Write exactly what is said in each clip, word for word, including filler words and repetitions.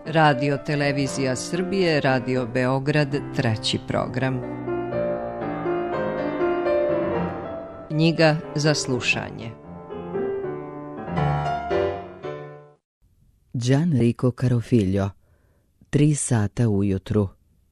Radio Televizija Srbije, Radio Beograd, treći program. Knjiga za slušanje. Gianrico Carofiglio, Tri sata ujutru.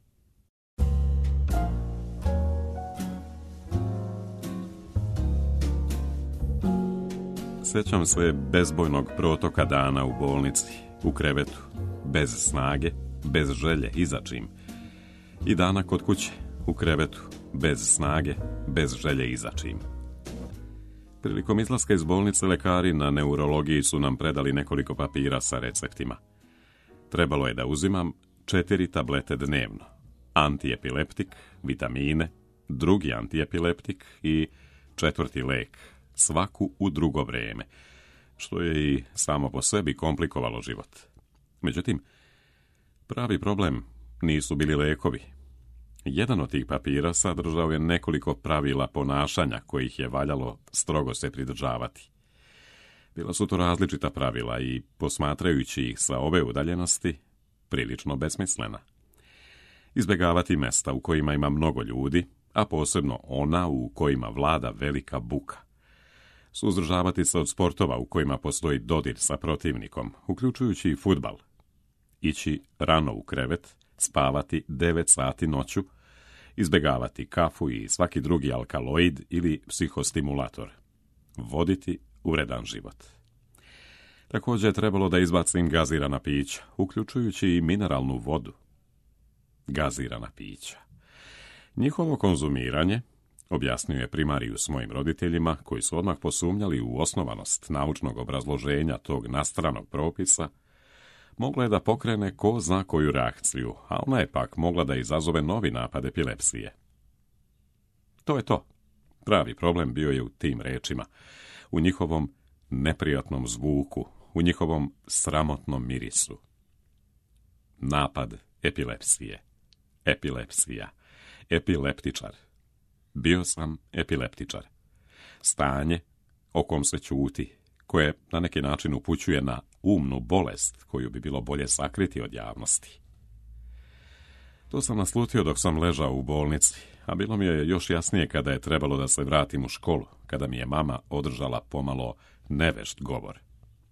Sjećam se bezbojnog protoka dana u bolnici, u krevetu, bez snage, bez želje i za čim. I dana kod kuće, u krevetu, bez snage, bez želje i za čim. Prilikom izlaska iz bolnice lekari na neurologiji su nam predali nekoliko papira sa receptima. Trebalo je da uzimam četiri tablete dnevno, antiepileptik, vitamine, drugi antiepileptik i četvrti lek, svaku u drugo vrijeme, što je i samo po sebi komplikovalo život. Međutim, pravi problem nisu bili lekovi. Jedan od tih papira sadržao je nekoliko pravila ponašanja kojih je valjalo strogo se pridržavati. Bila su to različita pravila i, posmatrajući ih sa ove udaljenosti, prilično besmislena. Izbjegavati mesta u kojima ima mnogo ljudi, a posebno ona u kojima vlada velika buka. Suzdržavati se od sportova u kojima postoji dodir sa protivnikom, uključujući i fudbal. Ići rano u krevet, spavati devet sati noću, izbjegavati kafu i svaki drugi alkaloid ili psihostimulator. Voditi uredan život. Također je trebalo da izbacim gazirana pića, uključujući i mineralnu vodu. Gazirana pića. Njihovo konzumiranje, objasnio je primarijus mojim roditeljima, koji su odmah posumnjali u osnovanost naučnog obrazloženja tog nastranog propisa, mogla je da pokrene ko zna koju reakciju, a ona je pak mogla da izazove novi napad epilepsije. To je to. Pravi problem bio je u tim rečima, u njihovom neprijatnom zvuku, u njihovom sramotnom mirisu. Napad epilepsije. Epilepsija. Epileptičar. Bio sam epileptičar. Stanje o kom se ćuti, koje na neki način upućuje na umnu bolest koju bi bilo bolje sakriti od javnosti. To sam naslutio dok sam ležao u bolnici, a bilo mi je još jasnije kada je trebalo da se vratim u školu, kada mi je mama održala pomalo nevešt govor.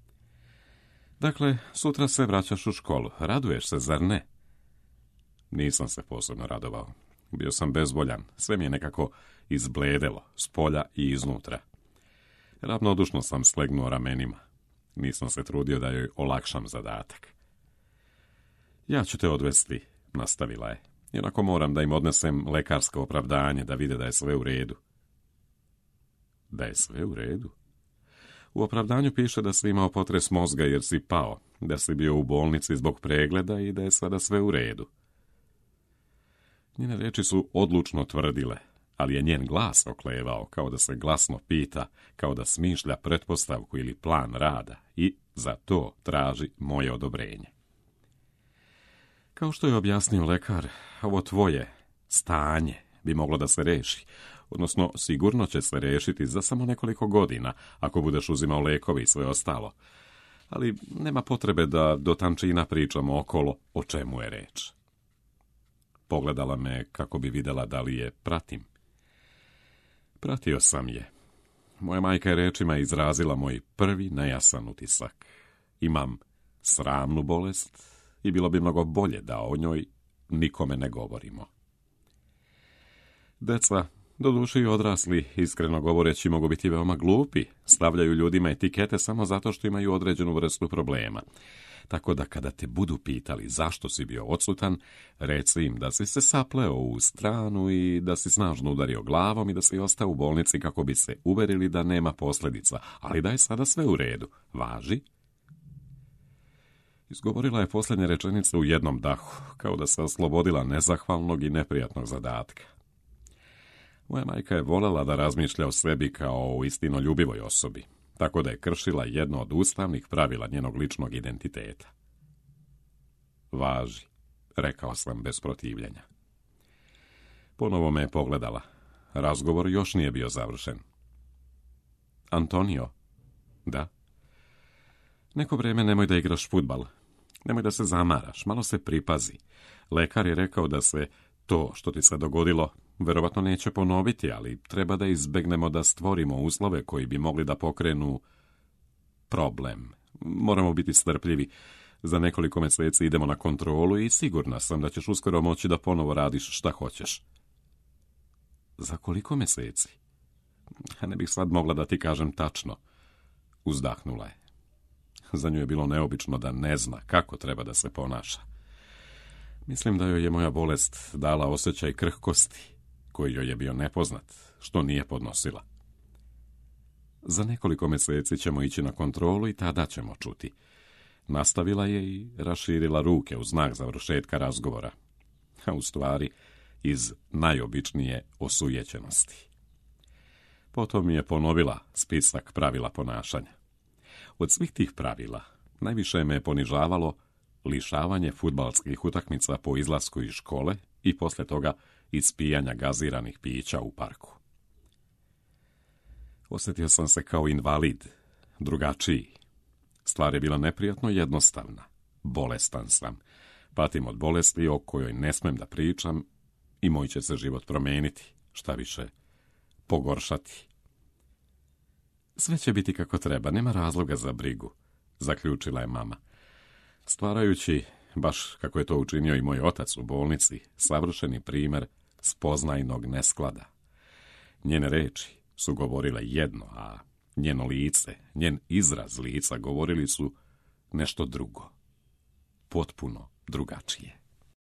Dakle, sutra se vraćaš u školu. Raduješ se, zar ne? Nisam se posebno radovao. Bio sam bezvoljan, sve mi je nekako izbledelo, s polja i iznutra. Ravnodušno sam slegnuo ramenima. Nisam se trudio da joj olakšam zadatak. Ja ću te odvesti, nastavila je. Jednako moram da im odnesem lekarsko opravdanje, da vide da je sve u redu. Da je sve u redu? U opravdanju piše da si imao potres mozga jer si pao, da si bio u bolnici zbog pregleda i da je sada sve u redu. Njene riječi su odlučno tvrdile, ali je njen glas oklevao, kao da se glasno pita, kao da smišlja pretpostavku ili plan rada i za to traži moje odobrenje. Kao što je objasnio lekar, ovo tvoje stanje bi moglo da se reši, odnosno sigurno će se rešiti za samo nekoliko godina, ako budeš uzimao lekovi i sve ostalo. Ali nema potrebe da do tančina pričamo okolo o čemu je reč. Pogledala me kako bi videla da li je pratim. Pratio sam je. Moja majka je rečima izrazila moj prvi nejasan utisak. Imam sramnu bolest i bilo bi mnogo bolje da o njoj nikome ne govorimo. Deca, doduše i odrasli, iskreno govoreći, mogu biti veoma glupi, stavljaju ljudima etikete samo zato što imaju određenu vrstu problema. Tako da kada te budu pitali zašto si bio odsutan, reci im da si se sapleo u stranu i da si snažno udario glavom i da si ostao u bolnici kako bi se uverili da nema posljedica, ali da je sada sve u redu. Važi? Izgovorila je posljednje rečenice u jednom dahu, kao da se oslobodila nezahvalnog i neprijatnog zadatka. Moja majka je voljela da razmišlja o sebi kao o istinoljubivoj osobi, tako da je kršila jedno od ustavnih pravila njenog ličnog identiteta. Važi, rekao sam bez protivljenja. Ponovo me je pogledala. Razgovor još nije bio završen. Antonio? Da. Neko vrijeme nemoj da igraš fudbal. Nemoj da se zamaraš, malo se pripazi. Lekar je rekao da se to što ti se dogodilo verovatno neće ponoviti, ali treba da izbegnemo da stvorimo uslove koji bi mogli da pokrenu problem. Moramo biti strpljivi. Za nekoliko mjeseci idemo na kontrolu i sigurna sam da ćeš uskoro moći da ponovo radiš šta hoćeš. Za koliko mjeseci? Ne bih sad mogla da ti kažem tačno. Uzdahnula je. Za nju je bilo neobično da ne zna kako treba da se ponaša. Mislim da joj je moja bolest dala osjećaj krhkosti, koji joj je bio nepoznat, što nije podnosila. Za nekoliko mjeseci ćemo ići na kontrolu i tada ćemo čuti. Nastavila je i raširila ruke u znak završetka razgovora, a u stvari iz najobičnije osujećenosti. Potom je ponovila spisak pravila ponašanja. Od svih tih pravila najviše me je ponižavalo lišavanje fudbalskih utakmica po izlasku iz škole i poslije toga ispijanja gaziranih pića u parku. Osjetio sam se kao invalid, drugačiji. Stvar je bila neprijatno jednostavna. Bolestan sam. Patim od bolesti o kojoj ne smem da pričam i moj će se život promijeniti, šta više, pogoršati. Sve će biti kako treba, nema razloga za brigu, zaključila je mama. Stvarajući, baš kako je to učinio i moj otac u bolnici, savršeni primjer spoznajnog nesklada. Njene reči su govorile jedno, a njeno lice, njen izraz lica govorili su nešto drugo. Potpuno drugačije.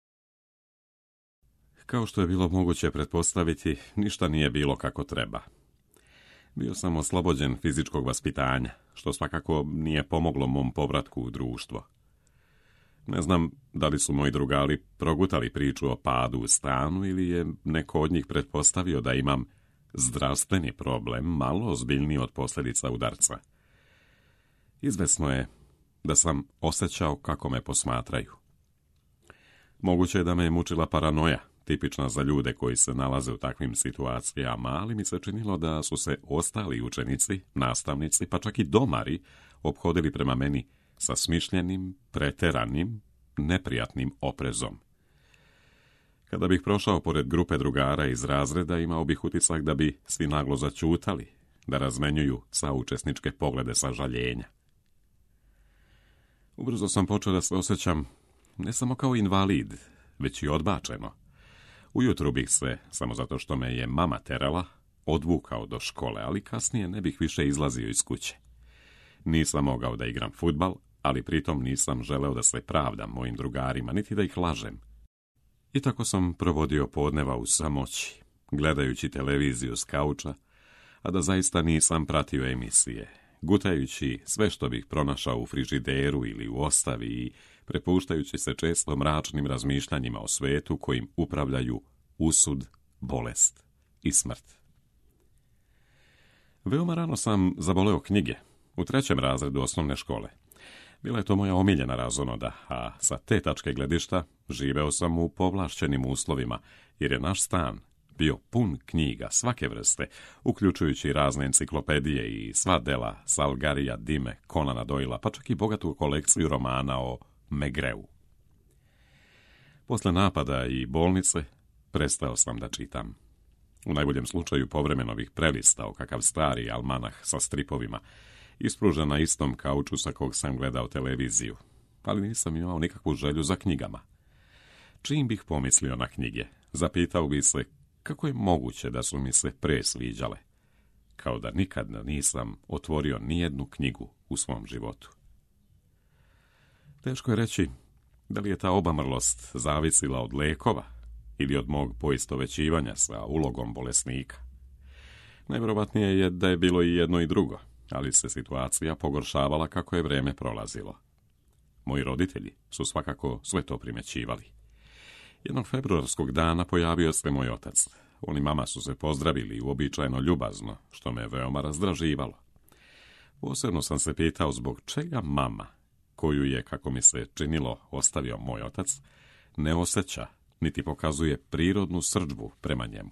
Kao što je bilo moguće pretpostaviti, ništa nije bilo kako treba. Bio sam oslobođen fizičkog vaspitanja, što svakako nije pomoglo mom povratku u društvo. Ne znam da li su moji drugari progutali priču o padu u stanu ili je neko od njih pretpostavio da imam zdravstveni problem malo ozbiljniji od posljedica udarca. Izvesno je da sam osjećao kako me posmatraju. Moguće je da me je mučila paranoja, tipična za ljude koji se nalaze u takvim situacijama, ali mi se činilo da su se ostali učenici, nastavnici, pa čak i domari ophodili prema meni sa smišljenim, preteranim, neprijatnim oprezom. Kada bih prošao pored grupe drugara iz razreda, imao bih utisak da bi svi naglo začutali, da razmenjuju saučesničke poglede sažaljenja. Ubrzo sam počeo da se osjećam ne samo kao invalid, već i odbačeno. Ujutru bih se, samo zato što me je mama terala, odvukao do škole, ali kasnije ne bih više izlazio iz kuće. Nisam mogao da igram fudbal, ali pritom nisam želeo da se pravdam mojim drugarima, niti da ih lažem. I tako sam provodio podneva u samoći, gledajući televiziju s kauča, a da zaista nisam pratio emisije, gutajući sve što bih pronašao u frižideru ili u ostavi i prepuštajući se često mračnim razmišljanjima o svetu kojim upravljaju usud, bolest i smrt. Veoma rano sam zavoleo knjige, u trećem razredu osnovne škole. Bila je to moja omiljena razonoda, a sa te tačke gledišta živeo sam u povlašćenim uslovima, jer je naš stan bio pun knjiga svake vrste, uključujući razne enciklopedije i sva dela Salgarija, Dime, Conana Doyla, pa čak i bogatu kolekciju romana o Megreu. Posle napada i bolnice prestao sam da čitam. U najboljem slučaju povremeno bih prelistao kakav stari almanah sa stripovima, ispružen na istom kauču sa kog sam gledao televiziju, ali nisam imao nikakvu želju za knjigama. Čim bih pomislio na knjige, zapitao bih se kako je moguće da su mi se pre sviđale, kao da nikad nisam otvorio nijednu knjigu u svom životu. Teško je reći da li je ta obamrlost zavisila od lekova ili od mog poistovećivanja sa ulogom bolesnika. Najvjerovatnije je da je bilo i jedno i drugo, ali se situacija pogoršavala kako je vrijeme prolazilo. Moji roditelji su svakako sve to primećivali. Jednog februarskog dana pojavio se moj otac. On i mama su se pozdravili uobičajeno ljubazno, što me veoma razdraživalo. Posebno sam se pitao zbog čega mama, koju je, kako mi se činilo, ostavio moj otac, ne osjeća niti pokazuje prirodnu srdžbu prema njemu.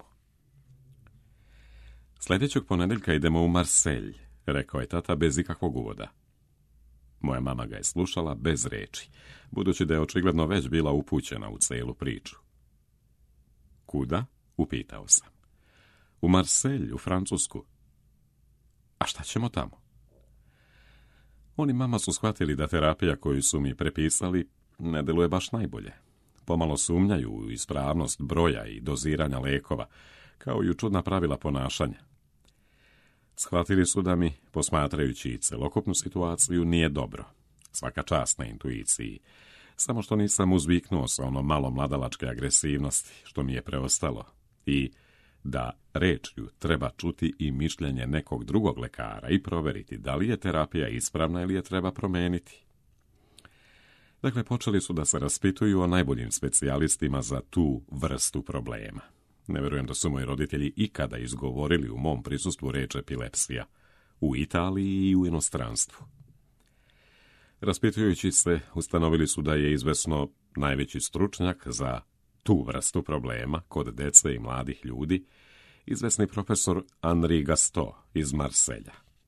Sljedećeg ponedjeljka idemo u Marselj, rekao je tata bez ikakvog uvoda. Moja mama ga je slušala bez reči, budući da je očigledno već bila upućena u celu priču. Kuda? Upitao sam. U Marselj, u Francusku. A šta ćemo tamo? Oni mama su shvatili da terapija koju su mi prepisali ne deluje baš najbolje. Pomalo sumnjaju u ispravnost broja i doziranja lekova, kao i u čudna pravila ponašanja. Shvatili su da mi, posmatrajući celokupnu situaciju, nije dobro. Svaka čast na intuiciji. Samo što nisam uzviknuo sa ono malo mladalačke agresivnosti, što mi je preostalo. I da rečju treba čuti i mišljenje nekog drugog lekara i proveriti da li je terapija ispravna ili je treba promeniti. Dakle, počeli su da se raspituju o najboljim specijalistima za tu vrstu problema. Ne verujem da su moji roditelji ikada izgovorili u mom prisustvu reč epilepsija, u Italiji i u inostranstvu. Raspitujući se, ustanovili su da je izvesno najveći stručnjak za tu vrstu problema kod dece i mladih ljudi, izvesni profesor Henri Gaston iz Marselja.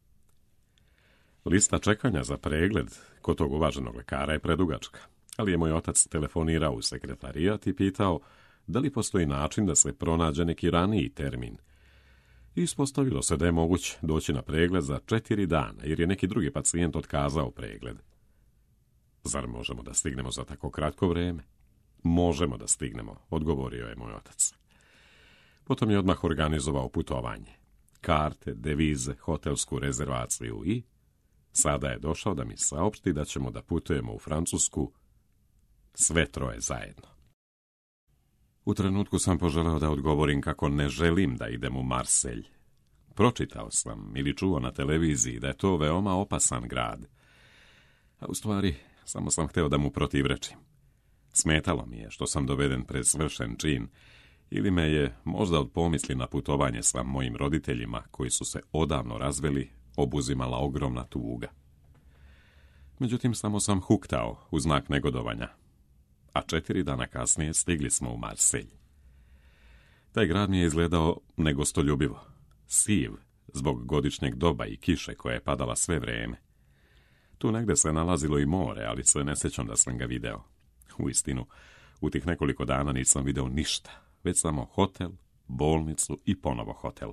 Lista čekanja za pregled kod tog uvaženog lekara je predugačka, ali je moj otac telefonirao u sekretarijat i pitao da li postoji način da se pronađe neki raniji termin. I ispostavilo se da je moguće doći na pregled za četiri dana, jer je neki drugi pacijent otkazao pregled. Zar možemo da stignemo za tako kratko vreme? Možemo da stignemo, odgovorio je moj otac. Potom je odmah organizovao putovanje. Karte, devize, hotelsku rezervaciju i sada je došao da mi saopšti da ćemo da putujemo u Francusku sve troje zajedno. U trenutku sam poželeo da odgovorim kako ne želim da idem u Marselj. Pročitao sam ili čuo na televiziji da je to veoma opasan grad. A u stvari, samo sam hteo da mu protivrečim. Smetalo mi je što sam doveden pred svršen čin, ili me je možda od pomisli na putovanje sa mojim roditeljima, koji su se odavno razveli, obuzimala ogromna tuga. Međutim, samo sam huktao u znak negodovanja, a četiri dana kasnije stigli smo u Marselj. Taj grad mi je izgledao negostoljubivo, siv, zbog godišnjeg doba i kiše koja je padala sve vreme. Tu negde se nalazilo i more, ali se ne sjećam da sam ga video. Uistinu, u tih nekoliko dana nisam video ništa, već samo hotel, bolnicu i ponovo hotel.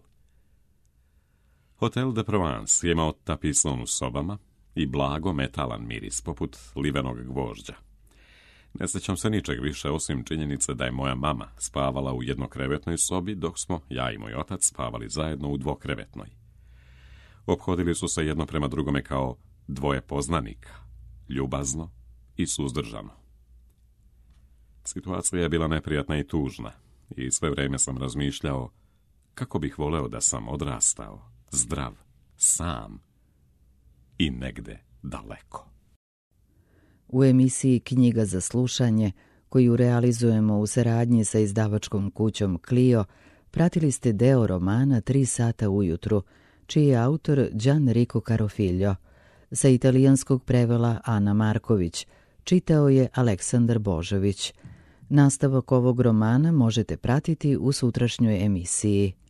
Hotel de Provence je imao tapison u sobama i blago metalan miris, poput livenog gvožđa. Ne sjećam se ničeg više, osim činjenice da je moja mama spavala u jednokrevetnoj sobi, dok smo, ja i moj otac, spavali zajedno u dvokrevetnoj. Ophodili su se jedno prema drugome kao dvoje poznanika, ljubazno i suzdržano. Situacija je bila neprijatna i tužna i sve vrijeme sam razmišljao kako bih voleo da sam odrastao, zdrav, sam i negde daleko. U emisiji Knjiga za slušanje, koju realizujemo u saradnji sa izdavačkom kućom Clio, pratili ste deo romana Tri sata ujutru, čiji je autor Gianrico Carofiglio. Sa italijanskog prevela Ana Marković, čitao je Aleksandar Božović. Nastavak ovog romana možete pratiti u sutrašnjoj emisiji.